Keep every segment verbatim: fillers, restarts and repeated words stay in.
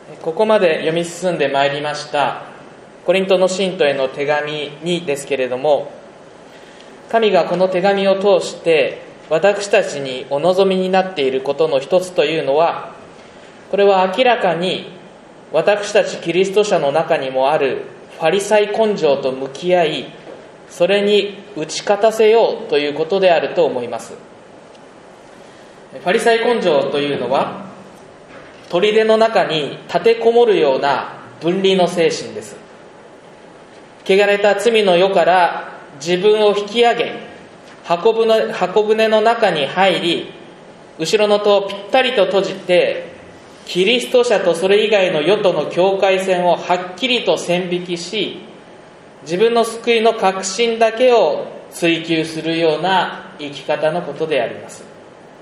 ここまで読み進んでまいりましたコリントの信徒への手紙にですけれども、神がこの手紙を通して私たちにお望みになっていることの一つというのは、これは明らかに私たちキリスト者の中にもあるファリサイ根性と向き合い、それに打ち勝たせようということであると思います。ファリサイ根性というのは、砦の中に立てこもるような分離の精神です。汚れた罪の世から自分を引き上げ、箱舟、箱舟の中に入り、後ろの戸をぴったりと閉じて、キリスト者とそれ以外の世との境界線をはっきりと線引きし、自分の救いの確信だけを追求するような生き方のことであります。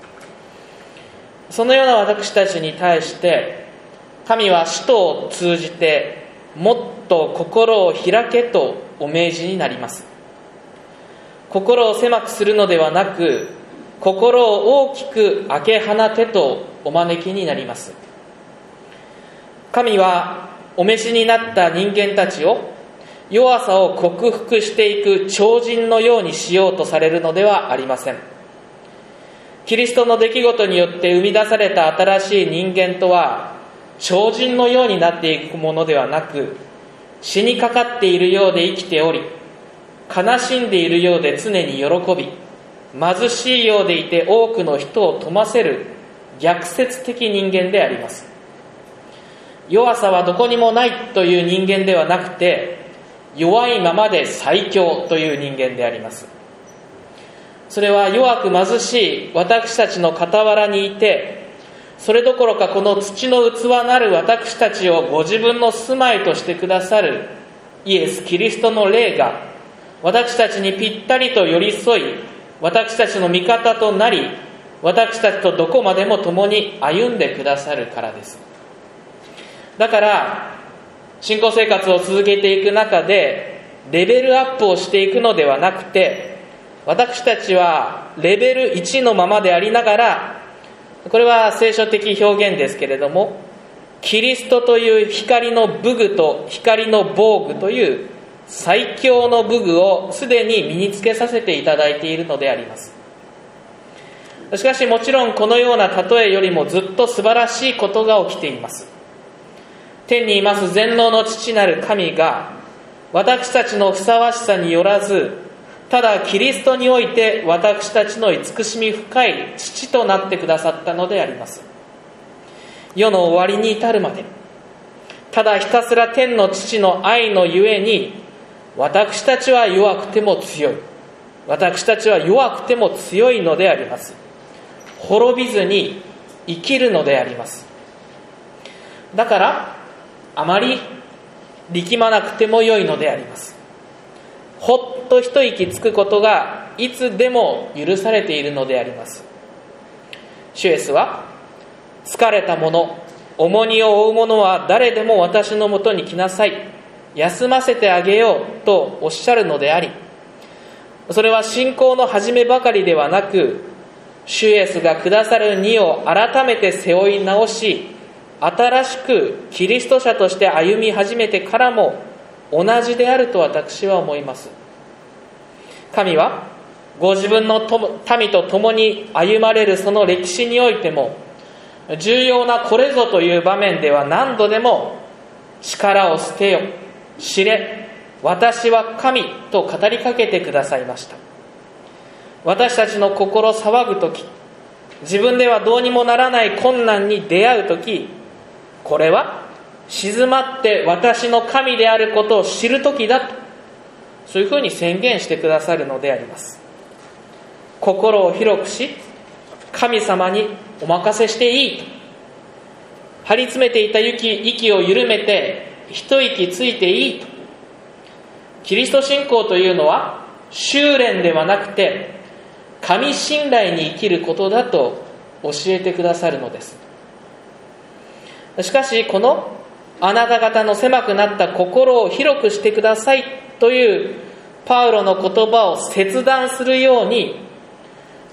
そのような私たちに対して神は使徒を通じてもっと心を開けとお命じになります。心を狭くするのではなく、心を大きく開け放てとお招きになります。神はお召しになった人間たちを弱さを克服していく超人のようにしようとされるのではありません。キリストの出来事によって生み出された新しい人間とは超人のようになっていくものではなく、死にかかっているようで生きており、悲しんでいるようで常に喜び、貧しいようでいて多くの人を富ませる逆説的人間であります。弱さはどこにもないという人間ではなくて、弱いままで最強という人間であります。それは弱く貧しい私たちの傍らにいて、それどころかこの土の器なる私たちをご自分の住まいとしてくださるイエス・キリストの霊が私たちにぴったりと寄り添い、私たちの味方となり、私たちとどこまでも共に歩んでくださるからです。だから信仰生活を続けていく中でレベルアップをしていくのではなくて、私たちはレベルいちのままでありながら、これは聖書的表現ですけれども、キリストという光の武具と光の防具という最強の武具をすでに身につけさせていただいているのであります。しかしもちろんこのような例えよりもずっと素晴らしいことが起きています。天にいます全能の父なる神が私たちのふさわしさによらず、ただキリストにおいて私たちの慈しみ深い父となってくださったのであります。世の終わりに至るまで、ただひたすら天の父の愛のゆえに、私たちは弱くても強い、私たちは弱くても強いのであります。滅びずに生きるのであります。だからあまり力まなくてもよいのであります。ほっと一息つくことがいつでも許されているのであります。主イエスは、疲れた者、重荷を負う者は誰でも私のもとに来なさい、休ませてあげようとおっしゃるのであり、それは信仰の始めばかりではなく、主イエスがくださる荷を改めて背負い直し、新しくキリスト者として歩み始めてからも同じであると私は思います。神はご自分の民と共に歩まれるその歴史においても、重要なこれぞという場面では何度でも、力を捨てよ、知れ、私は神と語りかけてくださいました。私たちの心騒ぐとき、自分ではどうにもならない困難に出会うとき、これは静まって私の神であることを知るときだと、そういうふうに宣言してくださるのであります。心を広くし、神様にお任せしていいと、張り詰めていた息、息を緩めて一息ついていいと。キリスト信仰というのは修練ではなくて神信頼に生きることだと教えてくださるのです。しかしこのあなた方の狭くなった心を広くしてくださいというパウロの言葉を切断するように、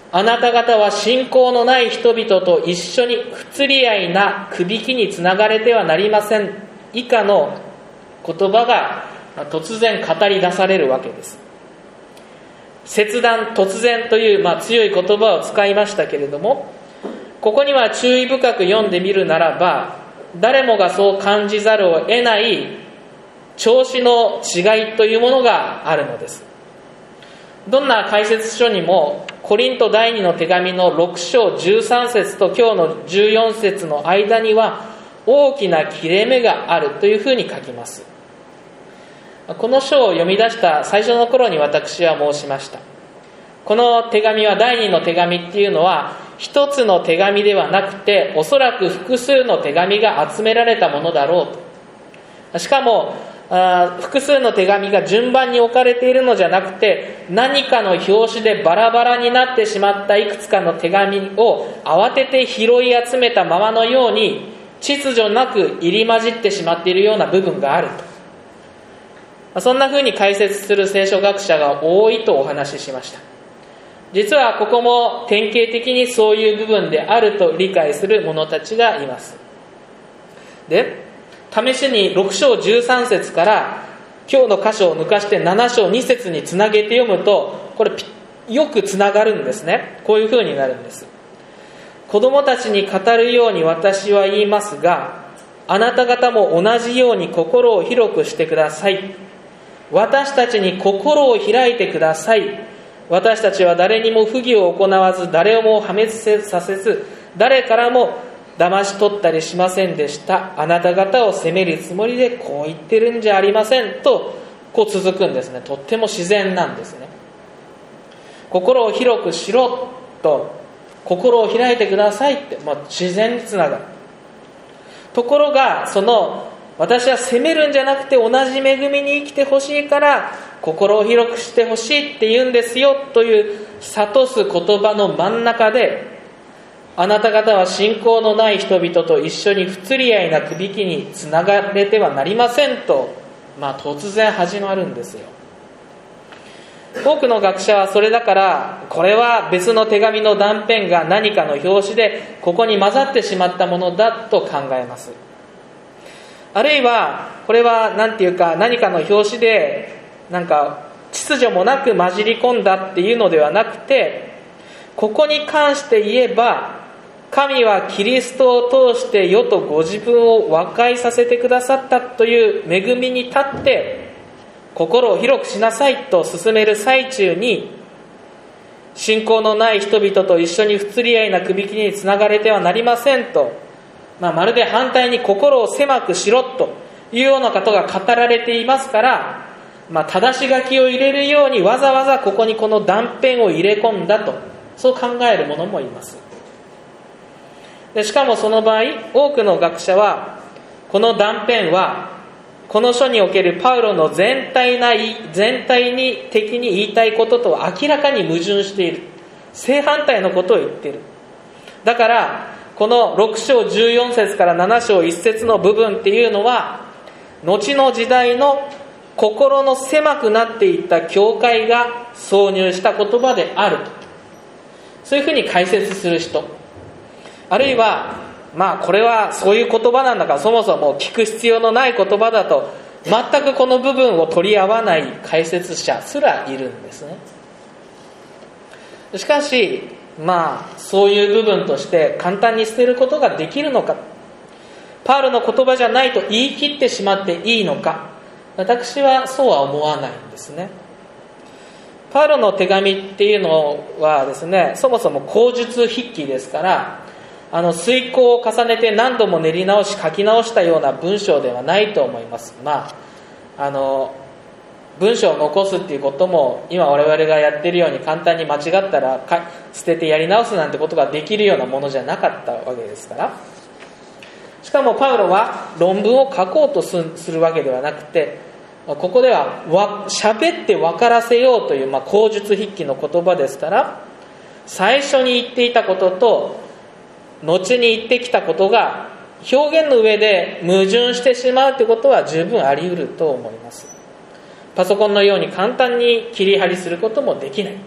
あなた方は信仰のない人々と一緒に不釣り合いなくびきにつながれてはなりません。以下の言葉が突然語り出されるわけです。切断、突然という、まあ、強い言葉を使いましたけれども、ここには注意深く読んでみるならば、誰もがそう感じざるを得ない調子の違いというものがあるのです。どんな解説書にもコリント第二の手紙のろく章じゅうさん節と今日のじゅうよん節の間には大きな切れ目があるというふうに書きます。この書を読み出した最初の頃に私は申しました。この手紙は第二の手紙っていうのは一つの手紙ではなくて、おそらく複数の手紙が集められたものだろうと。しかもあ複数の手紙が順番に置かれているのじゃなくて、何かの拍子でバラバラになってしまったいくつかの手紙を慌てて拾い集めたままのように秩序なく入り混じってしまっているような部分があると、そんな風に解説する聖書学者が多いとお話ししました。実はここも典型的にそういう部分であると理解する者たちがいます。で、試しにろく章じゅうさん節から今日の箇所を抜かしてなな章に節につなげて読むと、これよくつながるんですね。こういう風になるんです。子供たちに語るように私は言いますが、あなた方も同じように心を広くしてください。私たちに心を開いてください。私たちは誰にも不義を行わず、誰をも破滅させず、誰からも騙し取ったりしませんでした。あなた方を責めるつもりでこう言ってるんじゃありませんと、こう続くんですね。とっても自然なんですね。心を広くしろと、心を開いてくださいって、まあ、自然につながる。ところが、その私は責めるんじゃなくて同じ恵みに生きてほしいから心を広くしてほしいって言うんですよという諭す言葉の真ん中で、あなた方は信仰のない人々と一緒に不釣り合いなくびきにつながれてはなりませんと、まあ、突然始まるんですよ。多くの学者はそれだからこれは別の手紙の断片が何かの表紙でここに混ざってしまったものだと考えます。あるいはこれは何ていうか何かの表紙でなんか秩序もなく混じり込んだっていうのではなくて、ここに関して言えば神はキリストを通して世とご自分を和解させてくださったという恵みに立って心を広くしなさいと勧める最中に、信仰のない人々と一緒に不釣り合いなくびきにつながれてはなりませんと、まあ、まるで反対に心を狭くしろというようなことが語られていますから、まあ、正し書きを入れるようにわざわざここにこの断片を入れ込んだと、そう考える者もいます。でしかもその場合、多くの学者はこの断片はこの書におけるパウロの全体な全体に的に言いたいことと明らかに矛盾している、正反対のことを言っている。だからこのろく章じゅうよん節からなな章いち節の部分っていうのは、後の時代の心の狭くなっていった教会が挿入した言葉であると、そういうふうに解説する人、あるいはまあこれはそういう言葉なんだからそもそも聞く必要のない言葉だと、全くこの部分を取り合わない解説者すらいるんですね。しかしまあそういう部分として簡単に捨てることができるのか、パウロの言葉じゃないと言い切ってしまっていいのか、私はそうは思わないんですね。パウロの手紙っていうのはですね、そもそも口述筆記ですから、あの推敲を重ねて何度も練り直し書き直したような文章ではないと思います。まああの文章を残すっていうことも今我々がやっているように簡単に間違ったら捨ててやり直すなんてことができるようなものじゃなかったわけですから。しかもパウロは論文を書こうとするわけではなくて、ここでは喋って分からせようという、まあ、口述筆記の言葉ですから、最初に言っていたことと後に言ってきたことが表現の上で矛盾してしまうということは十分あり得ると思います。パソコンのように簡単に切り張りすることもできない。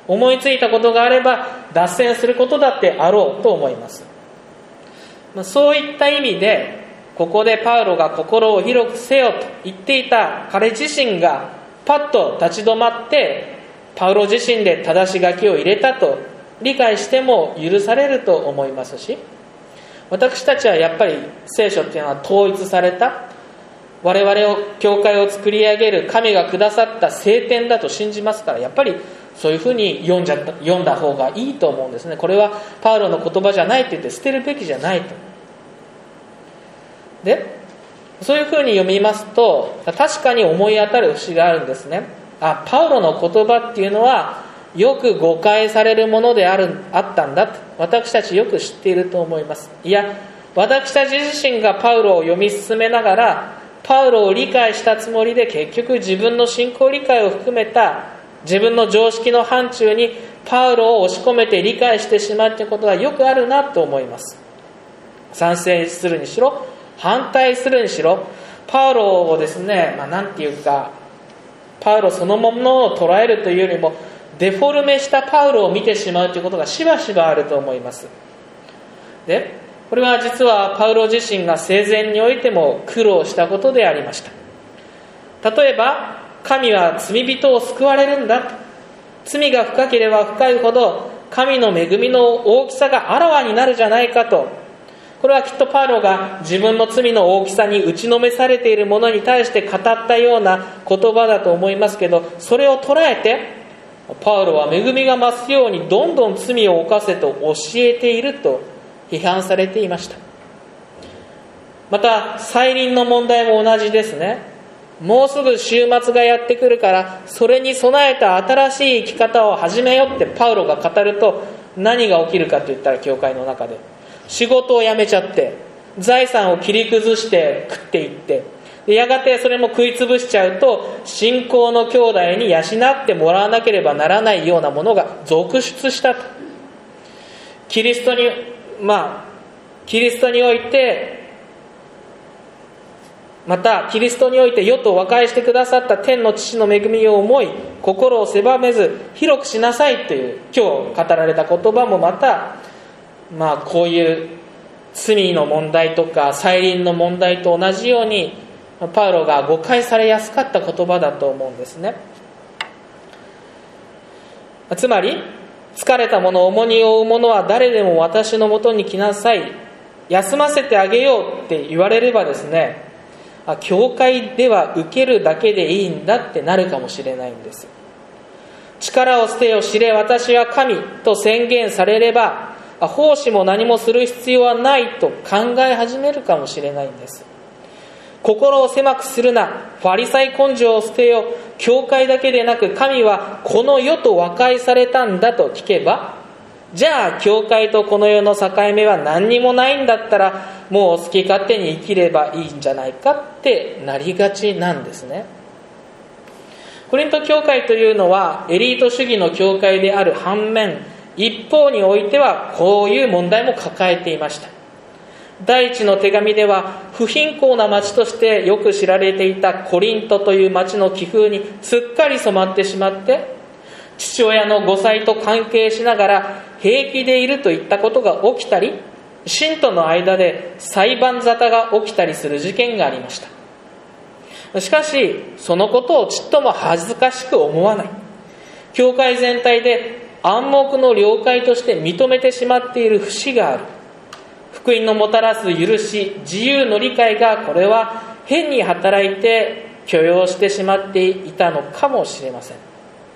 思いついたことがあれば脱線することだってあろうと思います。そういった意味で、ここでパウロが心を広くせよと言っていた彼自身がパッと立ち止まって、パウロ自身で正し書きを入れたと理解しても許されると思いますし、私たちはやっぱり聖書っていうのは統一された、我々を教会を作り上げる神がくださった聖典だと信じますから、やっぱりそういうふうに読んじゃった読んだ方がいいと思うんですね。これはパウロの言葉じゃないって言って捨てるべきじゃないと。で、そういうふうに読みますと、確かに思い当たる節があるんですね。あ、パウロの言葉っていうのはよく誤解されるものであるあったんだと、私たちよく知っていると思います。いや、私たち自身がパウロを読み進めながら、パウロを理解したつもりで、結局自分の信仰理解を含めた自分の常識の範疇にパウロを押し込めて理解してしまうということがよくあるなと思います。賛成するにしろ反対するにしろ、パウロをですね、まあ、なんていうか、パウロそのものを捉えるというよりもデフォルメしたパウロを見てしまうということがしばしばあると思います。で、これは実はパウロ自身が生前においても苦労したことでありました。例えば、神は罪人を救われるんだ、罪が深ければ深いほど神の恵みの大きさがあらわになるじゃないかと、これはきっとパウロが自分の罪の大きさに打ちのめされているものに対して語ったような言葉だと思いますけど、それを捉えてパウロは恵みが増すようにどんどん罪を犯せと教えていると批判されていました。また再臨の問題も同じですね。もうすぐ週末がやってくるから、それに備えた新しい生き方を始めよってパウロが語ると、何が起きるかといったら、教会の中で仕事を辞めちゃって財産を切り崩して食っていって、やがてそれも食い潰しちゃうと、信仰の兄弟に養ってもらわなければならないようなものが続出したと。キリストにまあキリストにおいてまたキリストにおいて世と和解してくださった天の父の恵みを思い、心を狭めず広くしなさいという今日語られた言葉もまた、まあこういう罪の問題とか再臨の問題と同じようにパウロが誤解されやすかった言葉だと思うんですね。つまり、疲れた者、重荷を負う者は誰でも私のもとに来なさい、休ませてあげようって言われればですね、教会では受けるだけでいいんだってなるかもしれないんです。力を捨てよ、知れ私は神と宣言されれば、奉仕も何もする必要はないと考え始めるかもしれないんです。心を狭くするな、ファリサイ根性を捨てよ、教会だけでなく神はこの世と和解されたんだと聞けば、じゃあ教会とこの世の境目は何にもないんだったら、もう好き勝手に生きればいいんじゃないかってなりがちなんですね。コリント教会というのはエリート主義の教会である反面、一方においてはこういう問題も抱えていました。第一の手紙では、不貧困な町としてよく知られていたコリントという町の気風にすっかり染まってしまって、父親の後妻と関係しながら平気でいるといったことが起きたり、信徒の間で裁判沙汰が起きたりする事件がありました。しかしそのことをちっとも恥ずかしく思わない、教会全体で暗黙の了解として認めてしまっている節がある。福音のもたらす許し、自由の理解がこれは変に働いて許容してしまっていたのかもしれません。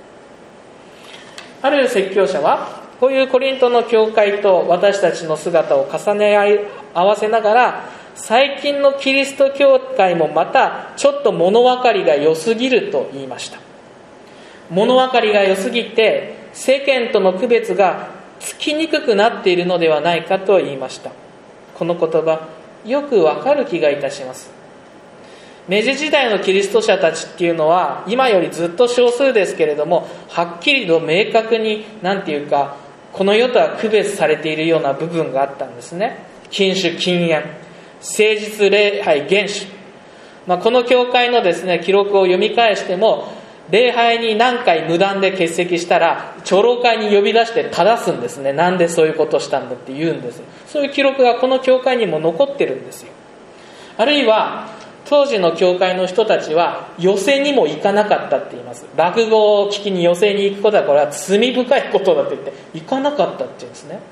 ある説教者は、こういうコリントの教会と私たちの姿を重ね合わせながら、最近のキリスト教会もまたちょっと物分かりが良すぎると言いました。物分かりが良すぎて世間との区別がつきにくくなっているのではないかと言いました。この言葉、よくわかる気がいたします。明治時代のキリスト者たちっていうのは今よりずっと少数ですけれども、はっきりと明確になんていうか、この世とは区別されているような部分があったんですね。禁酒禁煙、誠実礼拝厳守、まあ、この教会のですね記録を読み返しても、 礼拝に何回無断で欠席したら長老会に呼び出して正すんですね。なんでそういうことをしたんだって言うんです。そういう記録がこの教会にも残ってるんですよ。あるいは当時の教会の人たちは寄席にも行かなかったって言います。落語を聞きに寄席に行くことはこれは罪深いことだと言って行かなかったって言うんですね。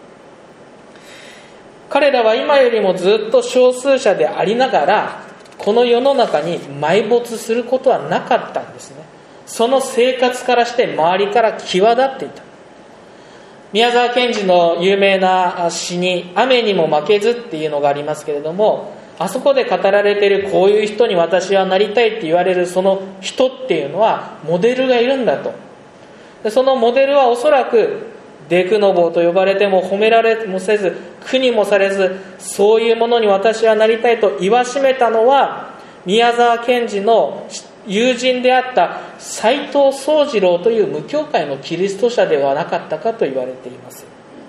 彼らは今よりもずっと少数者でありながらこの世の中に埋没することはなかったんですね。その生活からして周りから際立っていた。宮沢賢治の有名な詩に雨にも負けずっていうのがありますけれども、あそこで語られているこういう人に私はなりたいって言われるその人っていうのはモデルがいるんだと。でそのモデルはおそらくデクノボーと呼ばれても褒められもせず苦にもされず、そういうものに私はなりたいと言わしめたのは宮沢賢治の友人であった斎藤宗次郎という無教会のキリスト者ではなかったかと言われています。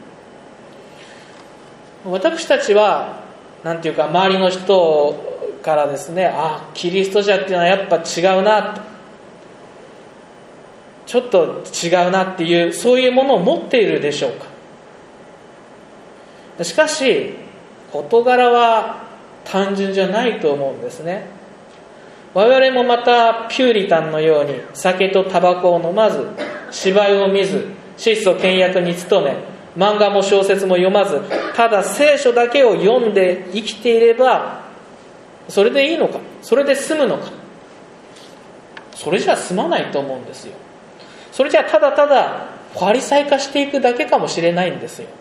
私たちはなんていうか周りの人からですね、あキリスト者っていうのはやっぱ違うな、ちょっと違うなっていうそういうものを持っているでしょうか。しかし事柄は単純じゃないと思うんですね。我々もまたピューリタンのように酒とタバコを飲まず、芝居を見ず、質素倹約に努め、漫画も小説も読まず、ただ聖書だけを読んで生きていればそれでいいのか、それで済むのか。それじゃ済まないと思うんですよ。それじゃただただファリサイ化していくだけかもしれないんですよ。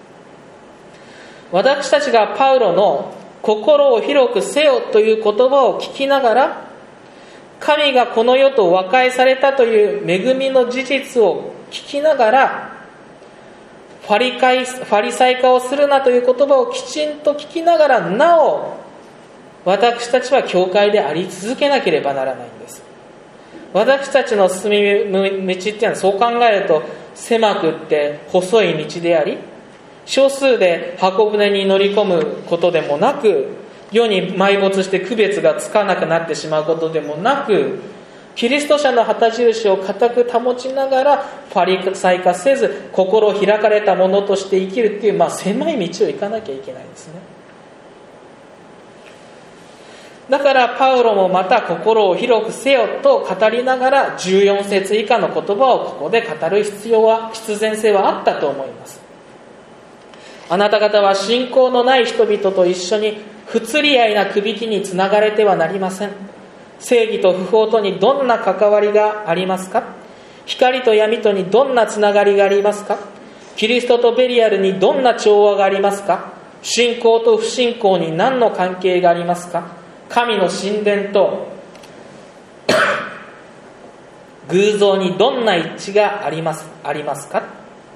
私たちがパウロの心を広くせよという言葉を聞きながら、神がこの世と和解されたという恵みの事実を聞きながら、ファリカイ、ファリサイ化をするなという言葉をきちんと聞きながら、なお私たちは教会であり続けなければならないんです。私たちの進み道っていうのはそう考えると狭くって細い道であり、少数で箱舟に乗り込むことでもなく、世に埋没して区別がつかなくなってしまうことでもなく、キリスト者の旗印を固く保ちながらファリサイ化せず心を開かれたものとして生きるっていう、まあ、狭い道を行かなきゃいけないんですね。だからパウロもまた心を広くせよと語りながらじゅうよん節以下の言葉をここで語る必要は必然性はあったと思います。あなた方は信仰のない人々と一緒に不釣り合いなくびきにつながれてはなりません。正義と不法とにどんな関わりがありますか？光と闇とにどんなつながりがありますか？キリストとベリアルにどんな調和がありますか？信仰と不信仰に何の関係がありますか？神の神殿と偶像にどんな一致があります、ありますか？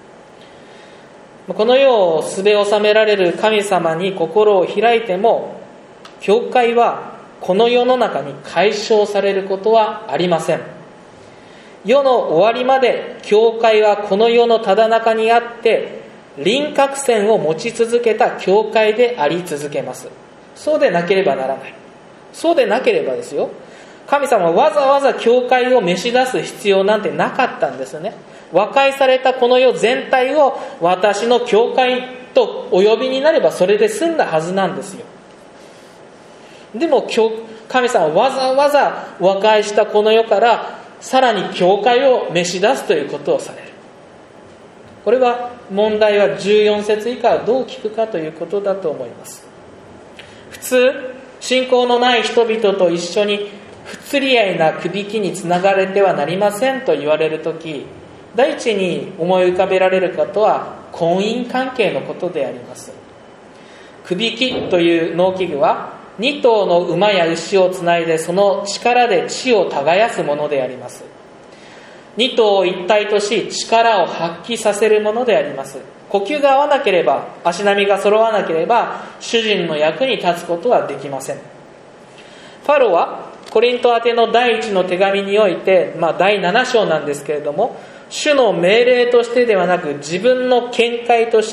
この世をすべ収められる神様に心を開いても、教会はこの世の中に解消されることはありません。世の終わりまで教会はこの世のただ中にあって輪郭線を持ち続けた教会であり続けます。そうでなければならない。そうでなければですよ、神様はわざわざ教会を召し出す必要なんてなかったんですね。和解されたこの世全体を私の教会とお呼びになればそれで済んだはずなんですよ。でも神様はわざわざ和解したこの世からさらに教会を召し出すということをされる。これは問題はじゅうよん節以下はどう聞くかということだと思います。普通信仰のない人々と一緒に不釣り合いなくびきにつながれてはなりませんと言われるとき、第一に思い浮かべられることは婚姻関係のことであります。くびきという農機具はに頭の馬や牛をつないでその力で地を耕すものであります。に頭を一体とし力を発揮させるものであります。呼吸が合わなければ、足並みが揃わなければ主人の役に立つことはできません。パロはコリント宛ての第一の手紙において、まあ、だいなな章なんですけれども、主の命令としてではなく自分の見解として、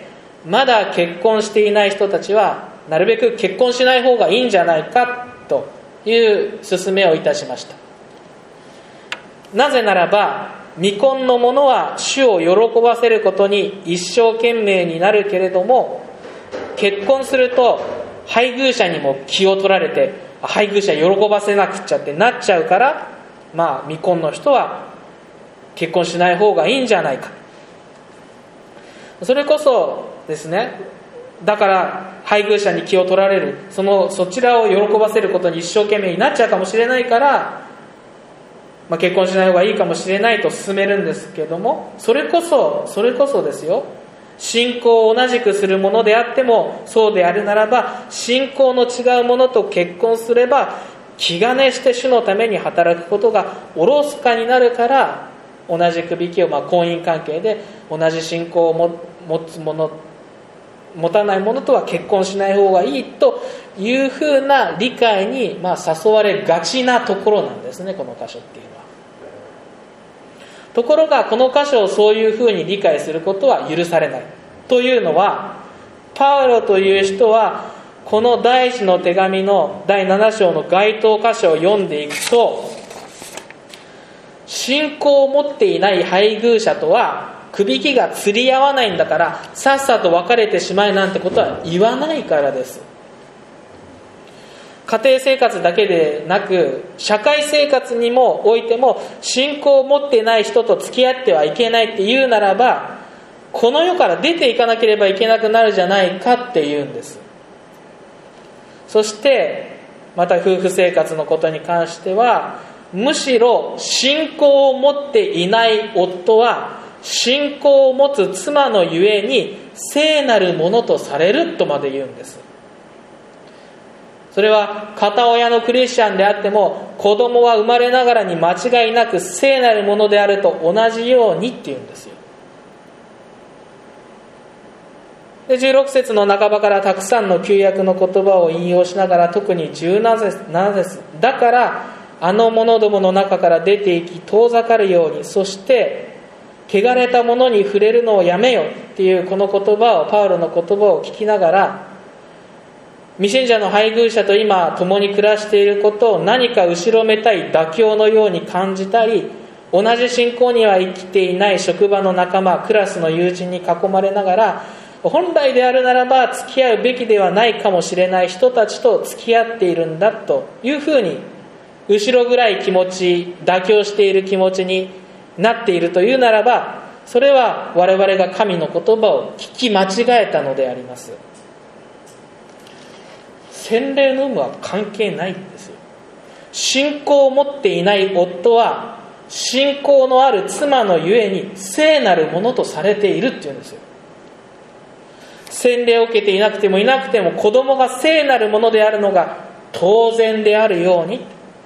まだ結婚していない人たちはなるべく結婚しない方がいいんじゃないかという勧めをいたしました。 なぜならば未婚の者は主を喜ばせることに一生懸命になるけれども、結婚すると配偶者にも気を取られて、配偶者喜ばせなくっちゃってなっちゃうから、まあ未婚の人は結婚しない方がいいんじゃないか。それこそですね、だから配偶者に気を取られる、そのそちらを喜ばせることに一生懸命になっちゃうかもしれないから、まあ、結婚しない方がいいかもしれないと勧めるんですけども、それこそそれこそですよ、信仰を同じくするものであってもそうであるならば、信仰の違うものと結婚すれば気兼ねして主のために働くことがおろそかになるから、同じくびきを、まあ、婚姻関係で同じ信仰をも持つもの持たないものとは結婚しない方がいいというふうな理解に、まあ、誘われがちなところなんですね、この箇所っていうのは。ところがこの箇所をそういうふうに理解することは許されない。というのは、パウロという人はこの第一の手紙のだいなな章の該当箇所を読んでいくと、信仰を持っていない配偶者とはくびきが釣り合わないんだからさっさと別れてしまえなんてことは言わないからです。家庭生活だけでなく社会生活にもおいても、信仰を持っていない人と付き合ってはいけないって言うならば、この世から出ていかなければいけなくなるじゃないかって言うんです。そしてまた夫婦生活のことに関しては、むしろ信仰を持っていない夫は信仰を持つ妻のゆえに聖なるものとされるとまで言うんです。それは片親のクリスチャンであっても、子供は生まれながらに間違いなく聖なるものであると同じようにって言うんですよ。でじゅうろく節の半ばからたくさんの旧約の言葉を引用しながら、特にじゅうなな節、だからあの者どもの中から出ていき遠ざかるように、そして汚れたものに触れるのをやめよっていうこの言葉を、パウロの言葉を聞きながら、未信者の配偶者と今共に暮らしていることを何か後ろめたい妥協のように感じたり、同じ信仰には生きていない職場の仲間、クラスの友人に囲まれながら、本来であるならば付き合うべきではないかもしれない人たちと付き合っているんだというふうに、後ろ暗い気持ち、妥協している気持ちになっているというならば、それは我々が神の言葉を聞き間違えたのであります。洗礼の有無は関係ないんですよ。信仰を持っていない夫は信仰のある妻のゆえに聖なるものとされているっていうんですよ。洗礼を受けていなくてもいなくても子供が聖なるものであるのが当然であるように、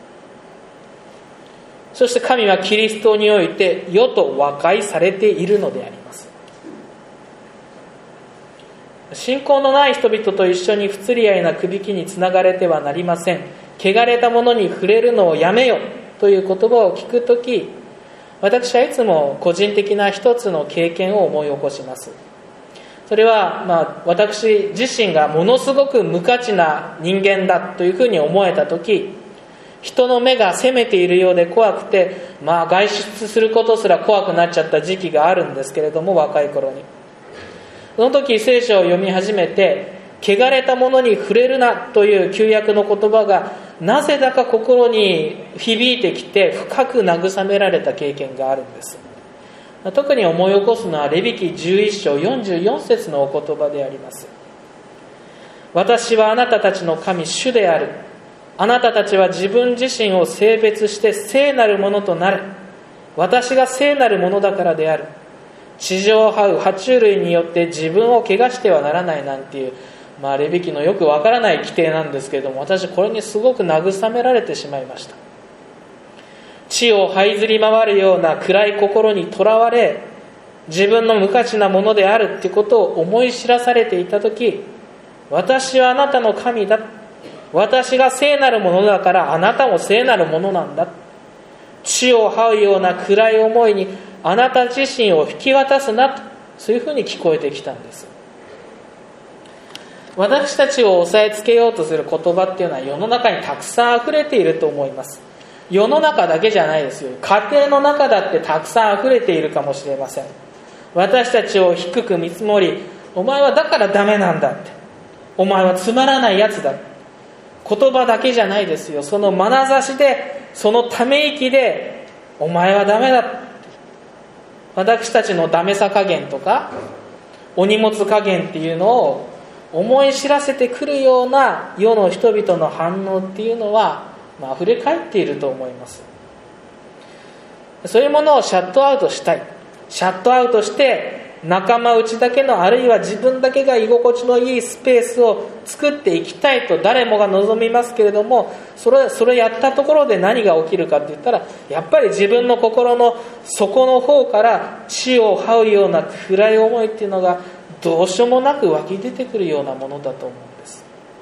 そして神はキリストにおいて世と和解されているのであります。信仰のない人々と一緒に不釣り合いなくびきにつながれてはなりません。汚れたものに触れるのをやめよという言葉を聞くとき、私はいつも個人的な一つの経験を思い起こします。それは、まあ、私自身がものすごく無価値な人間だというふうに思えたとき、人の目が責めているようで怖くて、まあ、外出することすら怖くなっちゃった時期があるんですけれども、若い頃に。その時聖書を読み始めて、汚れたものに触れるなという旧約の言葉がなぜだか心に響いてきて、深く慰められた経験があるんです。特に思い起こすのはレビ記じゅういっ章よんじゅうよん節のお言葉であります。私はあなたたちの神主である。あなたたちは自分自身を性別して聖なるものとなる。私が聖なるものだからである。地上を這う爬虫類によって自分を汚してはならないなんていう、まあ、レビ記のよくわからない規定なんですけれども、私これにすごく慰められてしまいました。地を這いずり回るような暗い心にとらわれ、自分の無価値なものであるということを思い知らされていたとき、私はあなたの神だ、私が聖なるものだからあなたも聖なるものなんだ、地を這うような暗い思いにあなた自身を引き渡すなと、そういうふうに聞こえてきたんです。私たちを押さえつけようとする言葉っていうのは世の中にたくさん溢れていると思います。 世の中だけじゃないですよ。家庭の中だってたくさん溢れているかもしれません。私たちを低く見積もり、お前はだからダメなんだって、お前はつまらないやつだ、言葉だけじゃないですよ。その眼差しで、そのため息で、お前はダメだって、私たちのダメさ加減とかお荷物加減っていうのを思い知らせてくるような世の人々の反応っていうのは、まあ、溢れ返っていると思います。そういうものをシャットアウトしたい。シャットアウトして仲間内だけの、あるいは自分だけが居心地のいいスペースを作っていきたいと誰もが望みますけれども、それそれやったところで何が起きるかって言ったら、やっぱり自分の心の底の方から地を這うような暗い思いっていうのがどうしようもなく湧き出てくるようなものだと思うんです。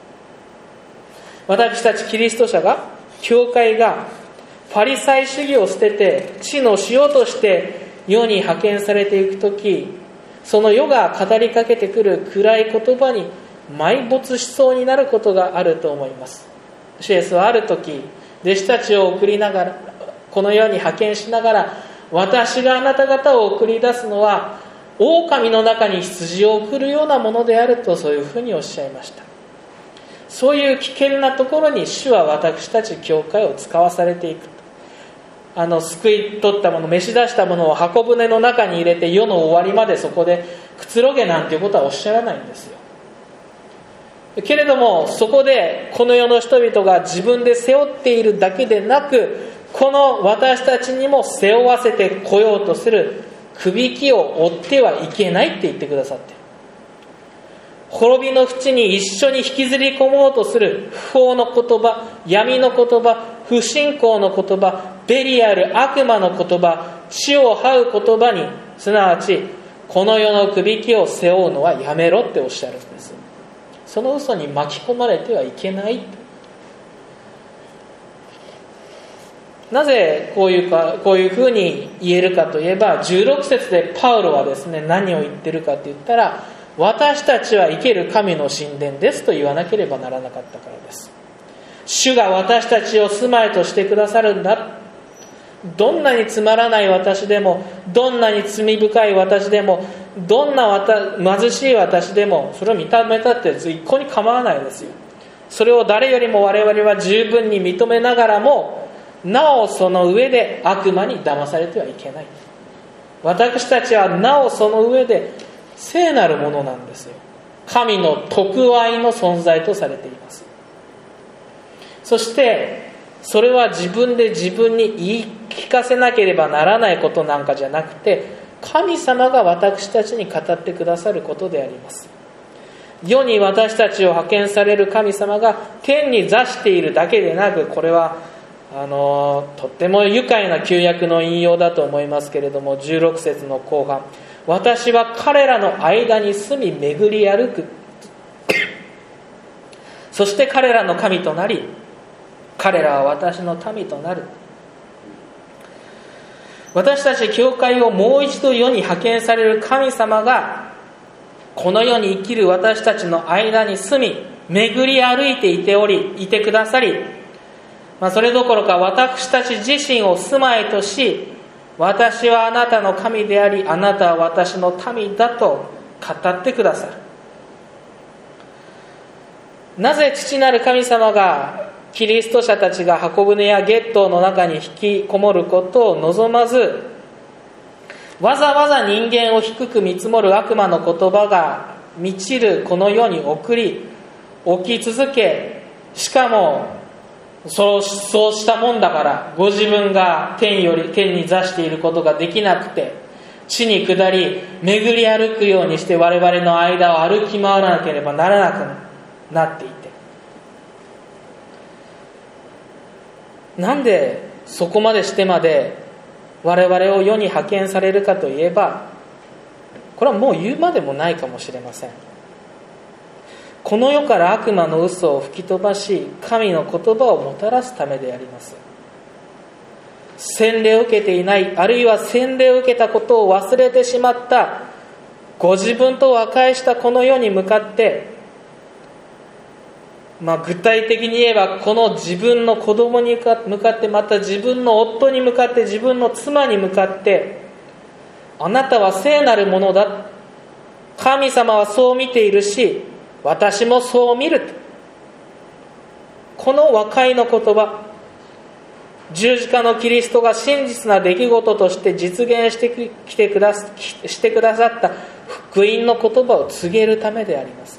私たちキリスト者が、教会がパリサイ主義を捨てて地の塩として世に派遣されていくとき、その世が語りかけてくる暗い言葉に埋没しそうになることがあると思います。主イエスはある時、弟子たちを送りながら、この世に派遣しながら、私があなた方を送り出すのは狼の中に羊を送るようなものであると、そういうふうにおっしゃいました。そういう危険なところに主は私たち教会を使わされていく。あの救い取ったもの、召し出したものを箱舟の中に入れて世の終わりまでそこでくつろげなんていうことはおっしゃらないんですよ。けれどもそこでこの世の人々が自分で背負っているだけでなく、この私たちにも背負わせてこようとするくびきを追ってはいけないって言ってくださって、滅びの淵に一緒に引きずり込もうとする不法の言葉、闇の言葉、不信仰の言葉、ベリアル、悪魔の言葉、地を這う言葉に、すなわちこの世のくびきを背負うのはやめろっておっしゃるんです。その嘘に巻き込まれてはいけない。なぜこういうかこういうふうに言えるかといえば、じゅうろく節でパウロはですね、何を言ってるかと言ったら、私たちは生ける神の神殿ですと言わなければならなかったからです。主が私たちを住まいとしてくださるんだ。どんなにつまらない私でも、どんなに罪深い私でも、どんなわた貧しい私でも、それを認めたって一向に構わないですよ。それを誰よりも我々は十分に認めながらも、なおその上で悪魔に騙されてはいけない。私たちはなおその上で聖なるものなんですよ。神の徳愛の存在とされています。そしてそれは自分で自分に言い聞かせなければならないことなんかじゃなくて、神様が私たちに語ってくださることであります。世に私たちを派遣される神様が天に座しているだけでなく、これはあのとっても愉快な旧約の引用だと思いますけれども、じゅうろく節の後半、私は彼らの間に住み巡り歩くそして彼らの神となり、彼らは私の民となる。私たち教会をもう一度世に派遣される神様がこの世に生きる私たちの間に住み巡り歩いていておりいてくださり、まあ、それどころか私たち自身を住まいとし、私はあなたの神であり、あなたは私の民だと語ってくださる。なぜ父なる神様がキリスト者たちが箱舟やゲットーの中に引きこもることを望まず、わざわざ人間を低く見積もる悪魔の言葉が満ちるこの世に送り置き続け、しかもそうそうしたもんだからご自分が天より天に座していることができなくて、地に下り巡り歩くようにして我々の間を歩き回らなければならなくなっていて、なんでそこまでしてまで我々を世に派遣されるかといえば、これはもう言うまでもないかもしれません。この世から悪魔の嘘を吹き飛ばし、神の言葉をもたらすためであります。洗礼を受けていない、あるいは洗礼を受けたことを忘れてしまったご自分と和解したこの世に向かって、 まあ、具体的に言えばこの自分の子供に向かって、また自分の夫に向かって、自分の妻に向かって、あなたは聖なるものだ、神様はそう見ているし私もそう見る、この和解の言葉、十字架のキリストが真実な出来事として実現してきてくだしてくださった福音の言葉を告げるためであります。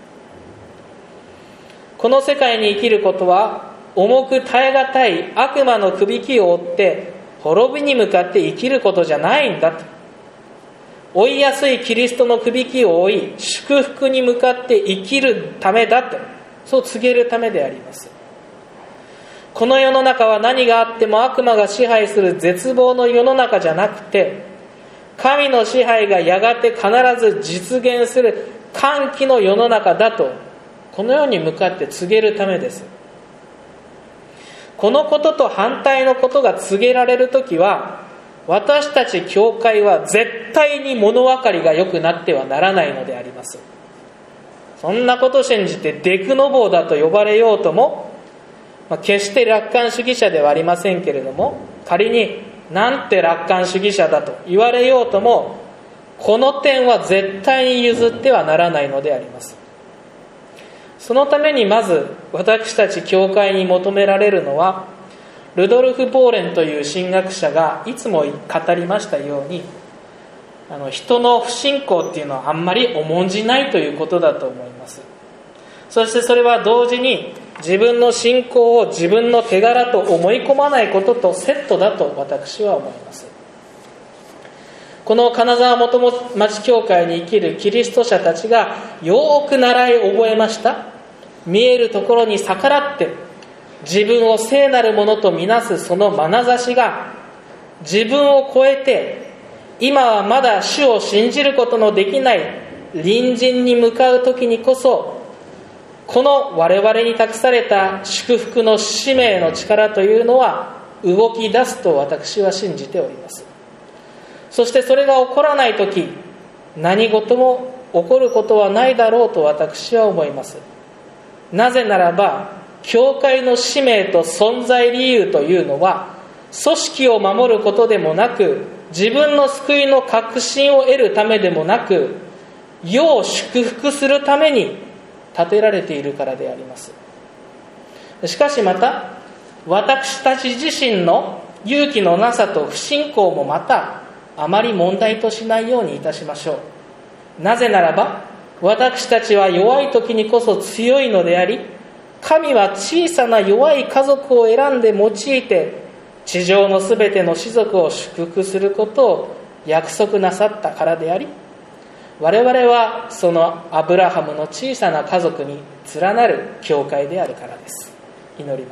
この世界に生きることは重く耐え難い悪魔のくびきを追って滅びに向かって生きることじゃないんだと、追いやすいキリストのくびきを追い祝福に向かって生きるためだと、そう告げるためであります。この世の中は何があっても悪魔が支配する絶望の世の中じゃなくて、神の支配がやがて必ず実現する歓喜の世の中だと、この世に向かって告げるためです。このことと反対のことが告げられるときは、私たち教会は絶対に物分かりが良くなってはならないのであります。そんなことを信じてデクノボーだと呼ばれようとも、まあ、決して楽観主義者ではありませんけれども、仮になんて楽観主義者だと言われようとも、この点は絶対に譲ってはならないのであります。そのためにまず私たち教会に求められるのは、ルドルフ・ボーレンという神学者がいつも語りましたように、あの人の不信仰っていうのはあんまり重んじないということだと思います。そしてそれは同時に自分の信仰を自分の手柄と思い込まないこととセットだと私は思います。この金沢元町教会に生きるキリスト者たちがよく習い覚えました。見えるところに逆らって自分を聖なるものとみなすその眼差しが、自分を超えて今はまだ主を信じることのできない隣人に向かう時にこそ、この我々に託された祝福の使命の力というのは動き出すと私は信じております。そしてそれが起こらないとき、何事も起こることはないだろうと私は思います。なぜならば、教会の使命と存在理由というのは、組織を守ることでもなく、自分の救いの確信を得るためでもなく、世を祝福するために立てられているからであります。しかしまた、私たち自身の勇気のなさと不信仰もまたあまり問題としないようにいたしましょう。なぜならば、私たちは弱い時にこそ強いのであり、神は小さな弱い家族を選んで用いて地上のすべての士族を祝福することを約束なさったからであり、我々はそのアブラハムの小さな家族に連なる教会であるからです。祈ります。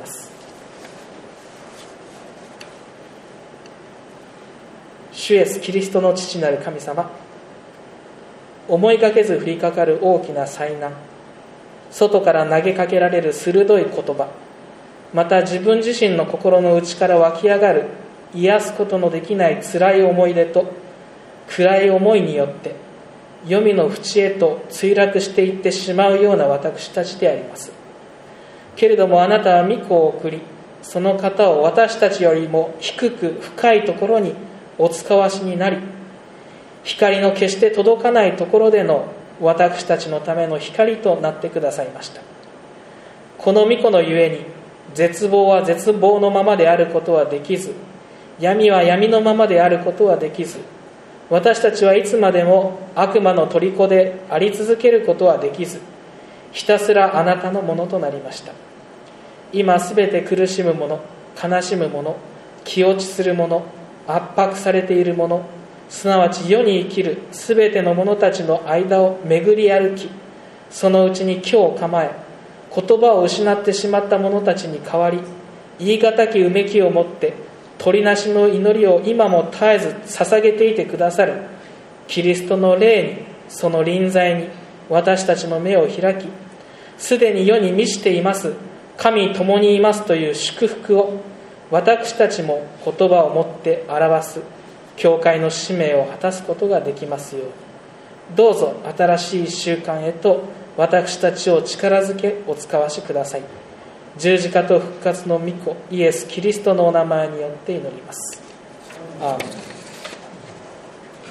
主イエスキリストの父なる神様、思いがけず降りかかる大きな災難、外から投げかけられる鋭い言葉、また自分自身の心の内から湧き上がる癒すことのできない辛い思い出と暗い思いによって黄泉の淵へと墜落していってしまうような私たちであります。けれどもあなたは御子を送り、その方を私たちよりも低く深いところにお使わしになり、光の決して届かないところでの私たちのための光となってくださいました。この御子のゆえに、絶望は絶望のままであることはできず、闇は闇のままであることはできず、私たちはいつまでも悪魔の虜であり続けることはできず、ひたすらあなたのものとなりました。今すべて苦しむ者、悲しむ者、気落ちする者、圧迫されている者、すなわち世に生きるすべての者たちの間を巡り歩き、そのうちに今日構え、言葉を失ってしまった者たちに代わり、言い難きうめきをもって取りなしの祈りを今も絶えず捧げていてくださるキリストの霊に、その臨在に私たちの目を開き、すでに世に満ちています神共にいますという祝福を私たちも言葉をもって表す教会の使命を果たすことができますように、どうぞ新しい習慣へと私たちを力づけお使わしください。十字架と復活の御子イエス・キリストのお名前によって祈ります。アーメン。